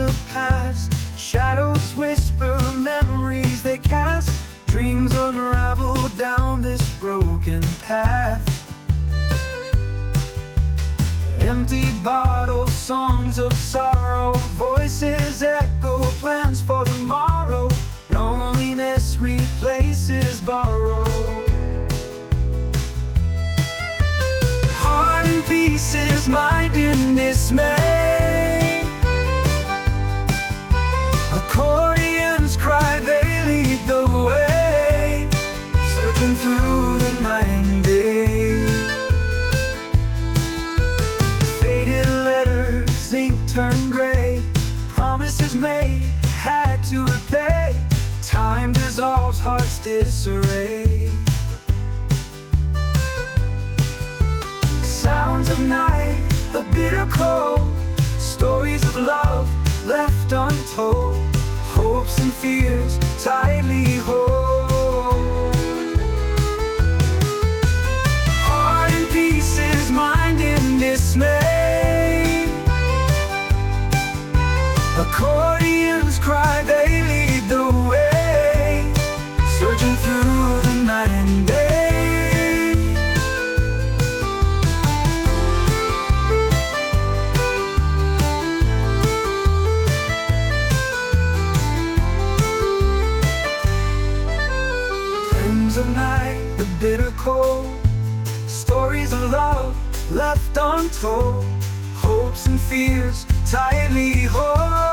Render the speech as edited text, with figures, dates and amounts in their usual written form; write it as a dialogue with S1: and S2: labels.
S1: of past. Shadows whisper, memories they cast. Dreams unravel down this broken path. Empty bottles, songs of sorrow. Voices echo, plans for tomorrow. Loneliness replaces borrow. Heart in pieces, mind in dismay. Accordions cry, they lead the way. Searching through the night and day. Faded letters, ink turned gray. Promises made, had to repay. Time dissolves, hearts disarray. Sounds of night, the bitter cold. Stories of love left untold. Hopes and fears tightly hold. Heart in pieces, mind in dismay. Accordions cry, they lead the way. Searching through the night and day. Of night, the bitter cold. Stories of love left untold. Hopes and fears tightly hold.